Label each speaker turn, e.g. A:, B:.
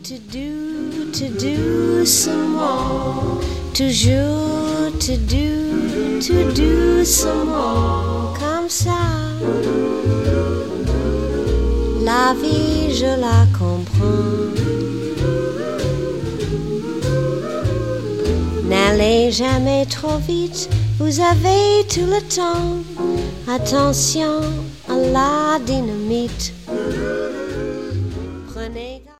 A: Te doucement, toujours te doucement, comme ça. La vie, je la comprends. N'allez jamais trop vite, vous avez tout le temps. Attention à la dynamite.